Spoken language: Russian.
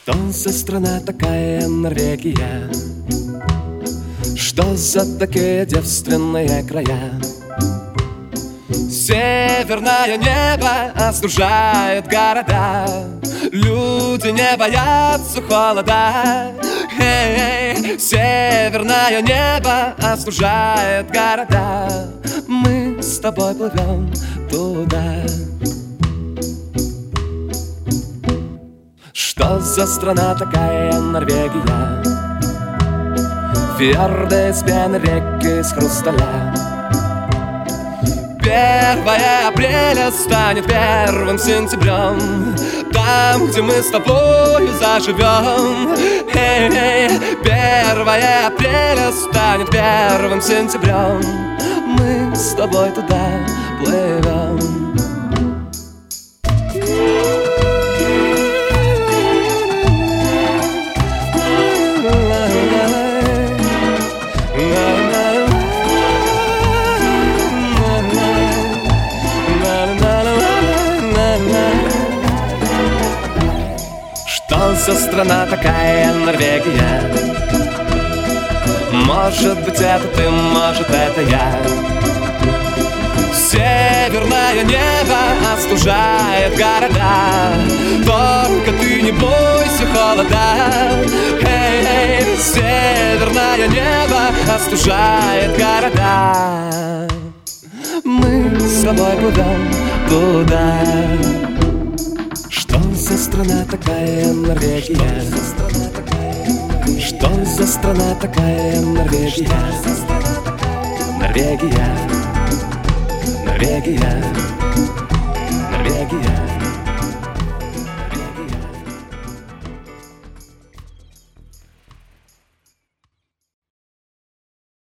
Что за страна такая Норвегия? Что за такие девственные края? Северное небо остужает города, люди не боятся холода. Северное небо остужает города, мы с тобой плывем туда. Что за страна такая Норвегия? Фьорды из пены, реки из хрусталя. 1 апреля станет 1 сентябрем, там, где мы с тобою заживем. 1 апреля станет 1 сентябрем, мы с тобой туда плывем. Что за страна такая Норвегия? Может быть, это ты, может, это я. Северное небо остужает города, только ты не бойся холода. Северное небо остужает города, мы с тобой плывем туда. Что за страна такая Норвегия? Что за страна такая Норвегия? Норвегия, Норвегия, Норвегия.